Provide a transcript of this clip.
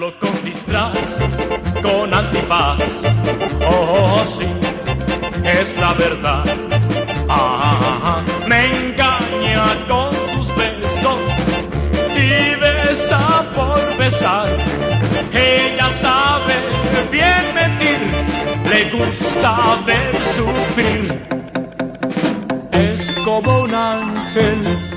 con disfraz, con antifaz. Oh, sí, es la verdad. Me engaña con sus besos y besa por besar. Ella sabe bien mentir, le gusta ver sufrir. Es como un ángel